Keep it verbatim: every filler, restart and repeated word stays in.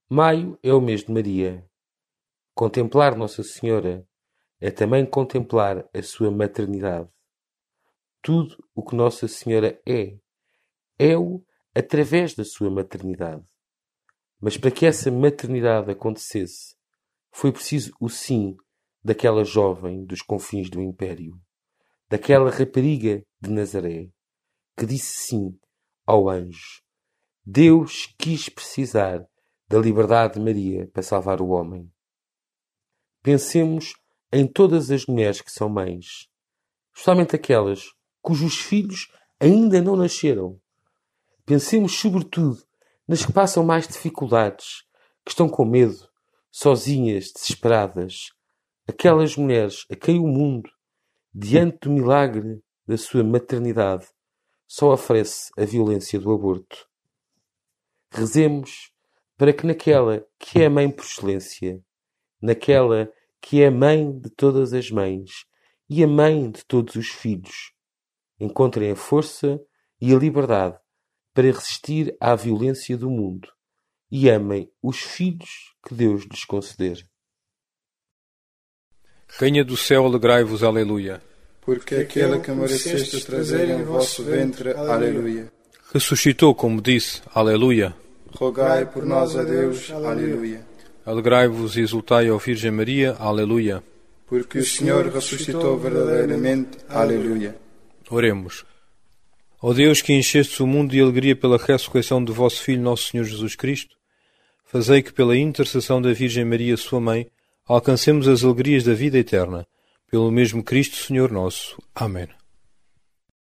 Maio é o mês de Maria. Contemplar Nossa Senhora é também contemplar a sua maternidade. Tudo o que Nossa Senhora é, é-o através da sua maternidade. Mas para que essa maternidade acontecesse, foi preciso o sim daquela jovem dos confins do Império, daquela rapariga de Nazaré, que disse sim ao anjo. Deus quis precisar da liberdade de Maria para salvar o homem. Pensemos em todas as mulheres que são mães, especialmente aquelas cujos filhos ainda não nasceram. Pensemos, sobretudo, nas que passam mais dificuldades, que estão com medo, sozinhas, desesperadas. Aquelas mulheres a quem o mundo, diante do milagre da sua maternidade, só oferece a violência do aborto. Rezemos para que naquela que é a mãe por excelência, naquela que é a mãe de todas as mães e a mãe de todos os filhos, encontrem a força e a liberdade para resistir à violência do mundo e amem os filhos que Deus lhes conceder. Rainha do céu, alegrai-vos, aleluia. Porque aquele que mereceste trazer em vosso ventre, aleluia. Ressuscitou, como disse, aleluia. Rogai por nós a Deus, aleluia. Alegrai-vos e exultai, ó Virgem Maria, aleluia. Porque o Senhor ressuscitou verdadeiramente, aleluia. Oremos. Ó Deus, que enchestes o mundo de alegria pela ressurreição do vosso Filho, nosso Senhor Jesus Cristo, fazei que pela intercessão da Virgem Maria, sua mãe, alcancemos as alegrias da vida eterna. Pelo mesmo Cristo, Senhor nosso. Amém.